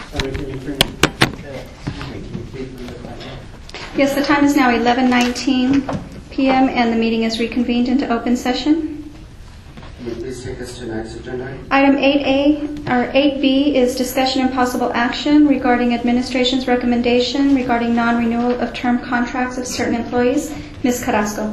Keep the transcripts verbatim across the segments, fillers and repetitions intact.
Sorry, can you bring, uh, excuse me, can you please bring the time up? Yes, the time is now eleven nineteen p m and the meeting is reconvened into open session. Can you please take us to the next agenda item? Item eight A or eight B is discussion and possible action regarding administration's recommendation regarding non-renewal of term contracts of certain employees. Miz Carrasco.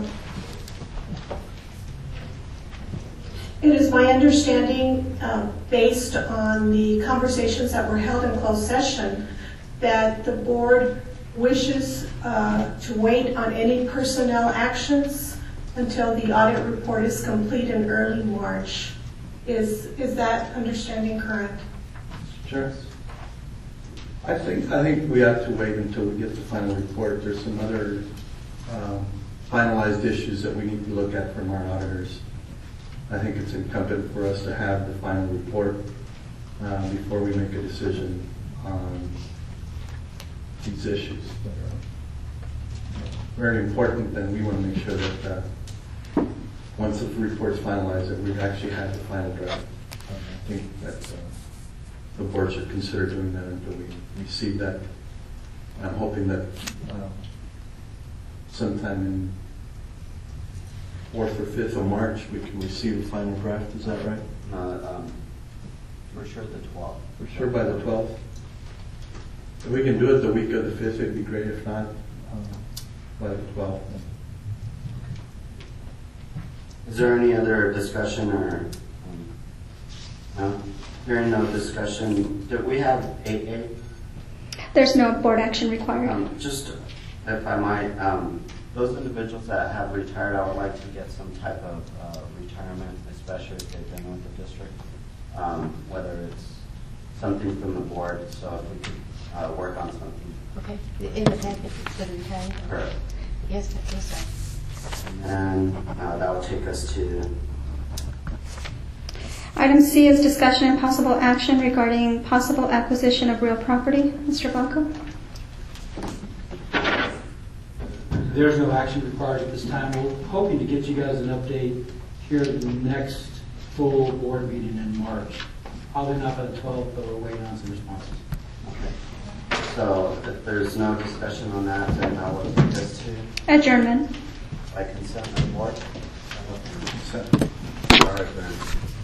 It is my understanding, uh, based on the conversations that were held in closed session, that the board wishes uh, to wait on any personnel actions until the audit report is complete in early March. Is is that understanding correct? Sure. I think I think we have to wait until we get the final report. There's some other um, finalized issues that we need to look at from our auditors. I think it's incumbent for us to have the final report uh, before we make a decision on these issues that are very important, and we want to make sure that uh, once the report's finalized, that we actually have the final draft. I think that uh, the board should consider doing that until we receive that. I'm hoping that uh, sometime in fourth or fifth of March we can receive the final draft. Is that right? Uh, um, for sure the twelfth. For sure by the twelfth. If we can do it the week of the fifth, it'd be great. If not, um, by the twelfth. Is there any other discussion or um, no? Hearing no discussion, do we have eight A? There's no board action required. Um, just, if I might, um, those individuals that have retired, I would like to get some type of uh, retirement, especially if they've been with the district, um, whether it's something from the board, so if we could uh, work on something. Okay. In the packet, the retired? Correct. Yes, yes, sir. And uh, that will take us to Item C is discussion and possible action regarding possible acquisition of real property. Mister Blanco. There's no action required at this time. We're hoping to get you guys an update here at the next full board meeting in March. Probably not by the twelfth, but we're waiting on some responses. okay. So if there's no discussion on that, then I will take us to Adjournment. by consent of the board. So, All right, then.